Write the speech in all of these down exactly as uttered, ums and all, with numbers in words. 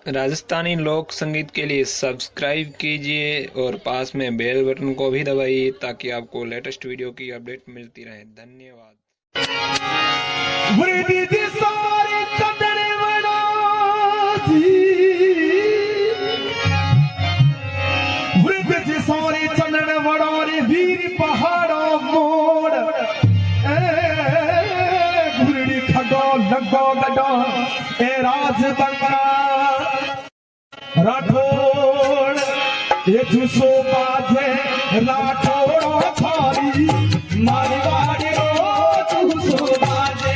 राजस्थानी लोक संगीत के लिए सब्सक्राइब कीजिए और पास में बेल बटन को भी दबाइए ताकि आपको लेटेस्ट वीडियो की अपडेट मिलती रहे। धन्यवाद। वीर पहाड़ों मोड़ गुरड़ी खगो लगो गडो ए राज बंगा राठौड़ ये जुसो बाजे राठौड़ थारी मारवाड़ी रो जुसो बाजे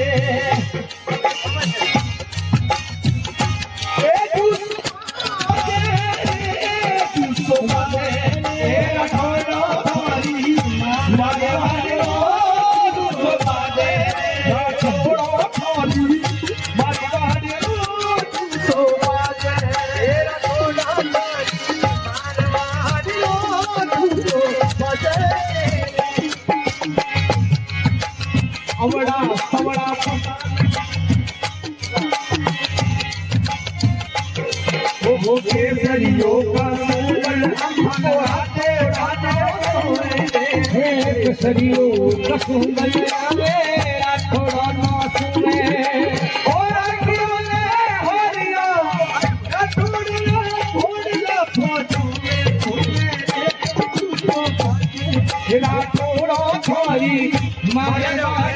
ए जुसो बाजे जुसो बाजे ए राठौड़ थारी मारवाड़ी रो जुसो बाजे राठौड़ थारी मारवाड़ी रो जुसो बाजे अवड़ा सवड़ा वो वो केसरियों का सोल हमको आते आते हे केसरियों का सोल मेरा थोड़ा ना सुने और अकेले हरिया थोड़ा थोड़ा फोटो मेरा थोड़ा थारी माया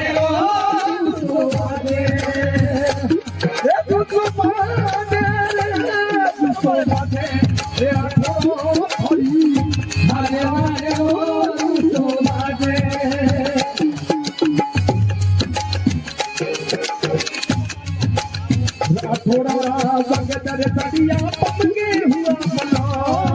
थोड़ा संगतर सड़िया पके हुआ बना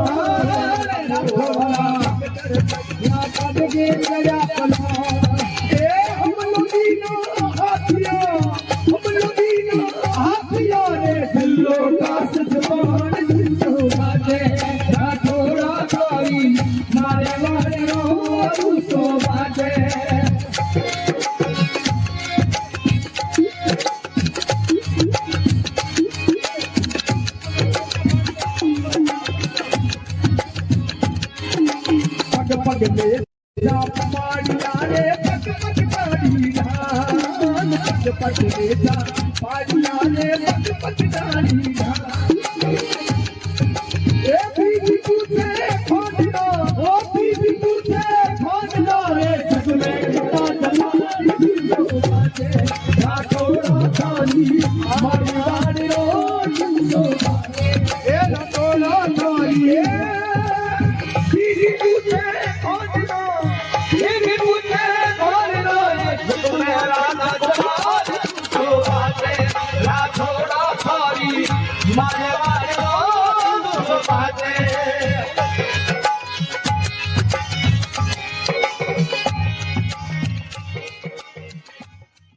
थोड़ा संगतर सड़िया पके गया बना ए हम लोगीनो हाथिया हम लोगीनो हाथिया रे दिलो का सजमान जिसो बाजे थोड़ा थारी मारे मारे रो सो बाजे पग में जा पाड़िया रे पग पग पाड़िया पग पग में जा पाड़िया रे पग पग पाड़िया ए बीबी तुझे खोजना ओ बीबी तुझे खोजना रे जग में कितना जमानी जो बाजे राठौड़ थारी मारवाड़ी रो जुसो बाजे ए राठौड़ थारी बीबी तुझे खोजना